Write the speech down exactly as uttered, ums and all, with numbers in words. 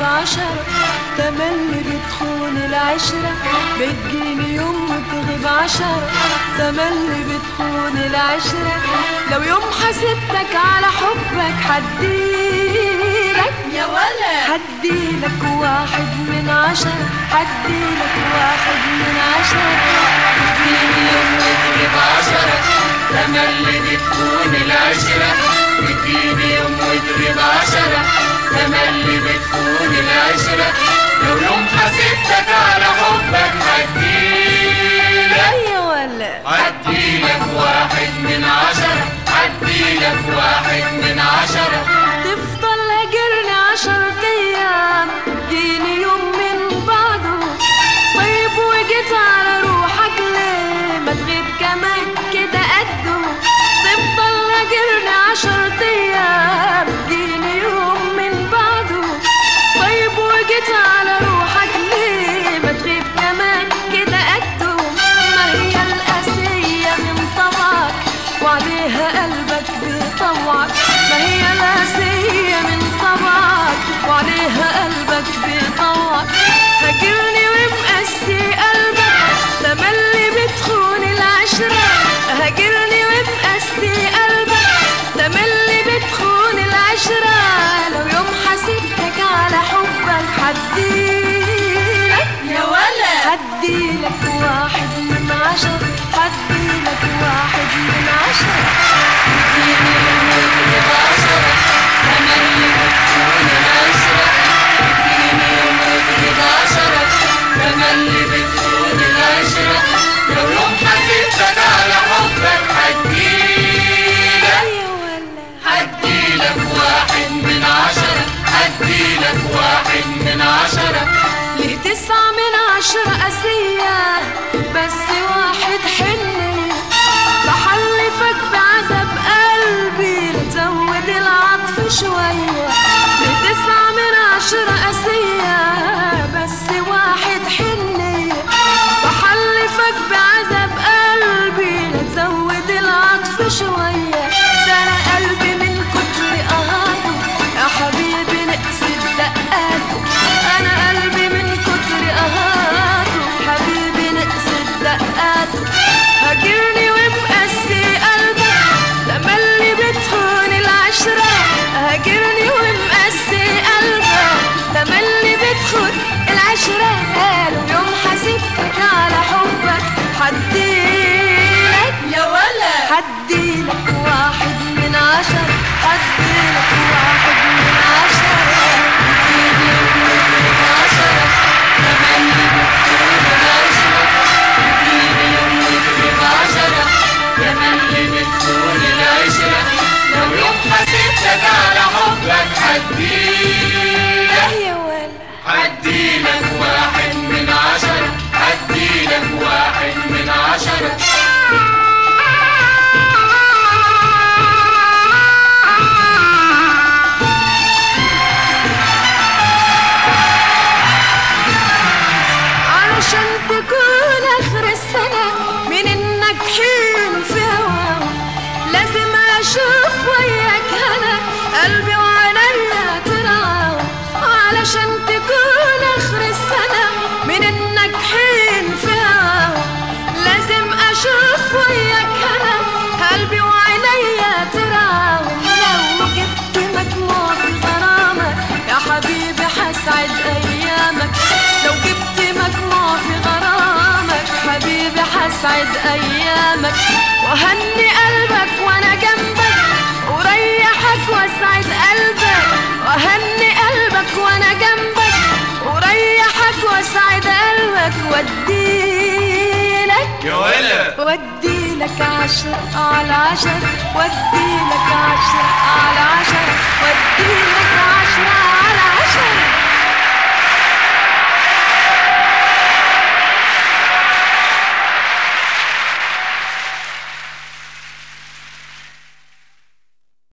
عشرة، تملي بتخون العشرة، بتجيني يوم وتغيب عشرة، تملي بتخون العشرة. لو يوم حسبتك على حبك حديلك يا ولد، حديلك واحد من عشرة، حديلك واحد من عشرة. بتجيني يوم وتغيب عشرة، تملي بتخون العشرة، بتجيني يوم وتغيب عشرة، تملي بتخون العشرة. لو يوم حسبتك على حبك هديلك يا ولد، هديلك واحد من عشرة، هديلك واحد من عشرة. تفضل هاجرني عشرة ايام، جيني يوم من بعده، طيب وجيت على روحك ليه ما تغيب كمان كده قده. تفضل هاجرني عشرة ايام، جيني يوم من بعده، طيب وجيت على روحك ليه ما تغيب كمان كده قده. ما هي القاسية من طبعك وعليها قلبك بيطوعك، ما هي القاسية من طبعك وعليها قلبك بيطوعك. هاجرني ومقسي قلبك، تملي بتخون العشرة، هاجرني ومقسي قلبك، تملي بتخون العشرة. لو يوم حسبتك على حبك حديلك يا ولد، حديلك واحد من عشرة، حديلك واحد من عشرة. بتجيني يوم وتغيب عشرة، تملي بتخون العشرة، بتجيني يوم وتغيب عشرة، تملي بتخون العشرة. لو يوم حسبتك على حبك هديلك يا ولد، هديلك واحد من عشرة، هديلك واحد من عشرة. ليه تسعة من عشرة قاسية بس واحد حني، بحلفك بعذاب قلبي لتزود العطف شوية. ليه تسعة من عشرة قاسية بس واحد حني، بحلفك بعذاب قلبي لتزود العطف شوية. ده أنا قلبي من كتر قهاته يا حبيبي نقصد دقاته، أنا قلبي من كتر قهاته حبيبي نقصد دقاته. هاجرني ومقسي قلبك، تملي بتخون العشرة، هاجرني ومقسي قلبك، تملي بتخون العشرة. لو يوم حسبتك على حبك حديلك يا ولد، حديلك واحد من عشرة، حديلك واحد من عشرة. بتجيني يوم وتغيب عشرة، تملي بتخون العشرة، بتجيني يوم وتغيب عشرة، تملي بتخون العشرة. لو يوم حسبتك على حبك هديلك يا ولد، هديلك واحد من عشرة، هديلك واحد من عشرة. علشان تكون آخر السنة من الناجحين في هواه، لازم أشوف وياك هنا قلبي وعينيا ترعاه. علشان تكون آخر السنة من الناجحين في هواه، لازم أشوف وياك هنا قلبي وعينيا ترعاه. لو جبت مجموع في غرامك يا حبيبي حسعد أيامك، لو جبت مجموع في غرامك حبيبي حسعد أيامك. وهني قلبك وأنا جنبك وريحك واسعد قلبك، وهني قلبك وأنا جنبك وريحك واسعد قلبك. واديلك يا ولد، واديلك عشرة على عشرة، واديلك عشرة على عشرة.